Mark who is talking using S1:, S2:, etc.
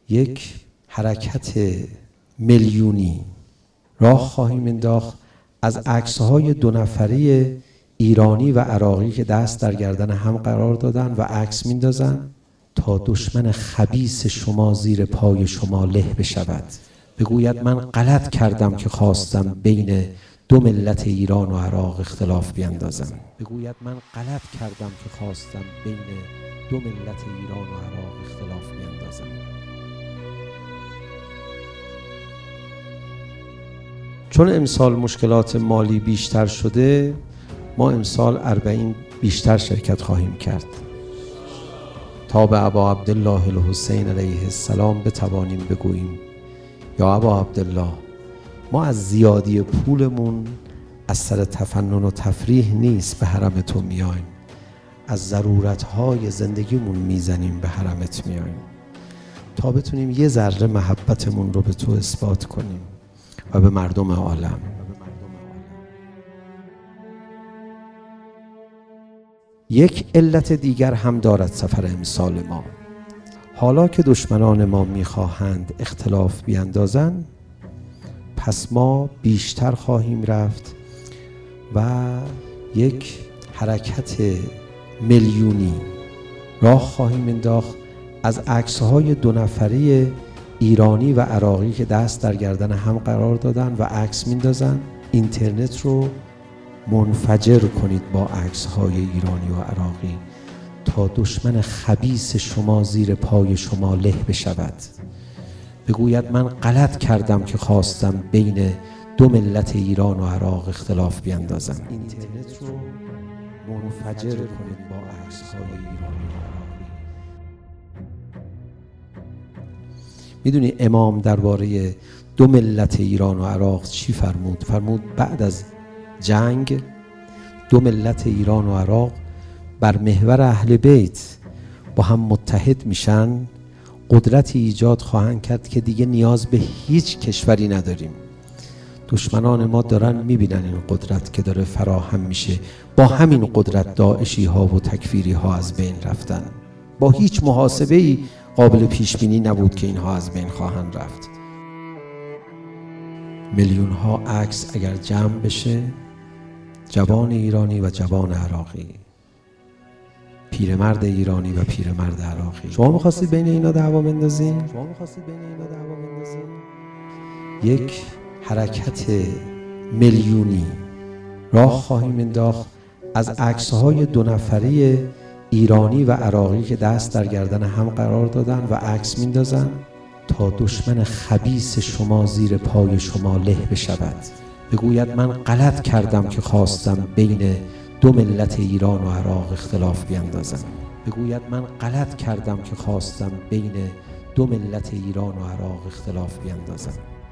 S1: یک حرکت میلیونی راه خواهیم انداخت از عکس‌های 2 نفره ایرانی و عراقی که دست در گردن هم قرار دادن و عکس میندازن تا دشمن خبیث شما زیر پای شما له بشود، بگوید من غلط کردم که خواستم بین 2 ملت ایران و عراق اختلاف بیندازم. بگوید من غلط کردم که خواستم بین 2 ملت ایران و عراق اختلاف بیندازم. چون امسال مشکلات مالی بیشتر شده، ما امسال 40 بیشتر شرکت خواهیم کرد تا به ابا عبدالله الحسین علیه السلام بتوانیم بگوییم یا ابا عبدالله، ما از زیادی پولمون از سر تفنن و تفریح نیست به حرم تو میایم، از ضرورتهای زندگیمون میزنیم به حرمت میایم تا بتونیم یه ذره محبتمون رو به تو اثبات کنیم و به مردم عالم. یک علت دیگر هم دارد سفر امسال ما. حالا که دشمنان ما میخواهند اختلاف بیندازند، پس ما بیشتر خواهیم رفت و یک حرکت میلیونی راه خواهیم انداخت از عکس‌های 2 نفره ایرانی و عراقی که دست در گردن هم قرار دادن و عکس میندازن. اینترنت رو منفجر کنید با عکس‌های ایرانی و عراقی تا دشمن خبیث شما زیر پای شما له بشود، بگوید من غلط کردم که خواستم بین 2 ملت ایران و عراق اختلاف بیندازم. اینترنت رو منفجر کنید با عکس‌های ایرانی و عراقی. میدونی امام درباره 2 ملت ایران و عراق چی فرمود؟ فرمود بعد از جنگ 2 ملت ایران و عراق بر محور اهل بیت با هم متحد میشن، قدرتی ایجاد خواهند کرد که دیگه نیاز به هیچ کشوری نداریم. دشمنان ما دارن میبینن این قدرت که داره فراهم میشه، با همین قدرت داعشی ها و تکفیری ها از بین رفتن. با هیچ محاسبه‌ای قابل پیش بینی نبود که اینها از بین خواهند رفت. میلیون ها عکس اگر جمع بشه، جوان ایرانی و جوان عراقی، پیرمرد ایرانی و پیرمرد عراقی، شما می‌خواستید بین اینا دعوا بندازین؟ یک حرکت میلیونی راه خواهیم انداخت از عکس‌های 2 نفره ایرانی و عراقی که دست در گردن هم قرار دادن و عکس میندازن تا دشمن خبیث شما زیر پای شما له بشود، بگوید من غلط کردم که خواستم بین 2 ملت ایران و عراق اختلاف بیندازم. بگوید من غلط کردم که خواستم بین 2 ملت ایران و عراق اختلاف بیندازم.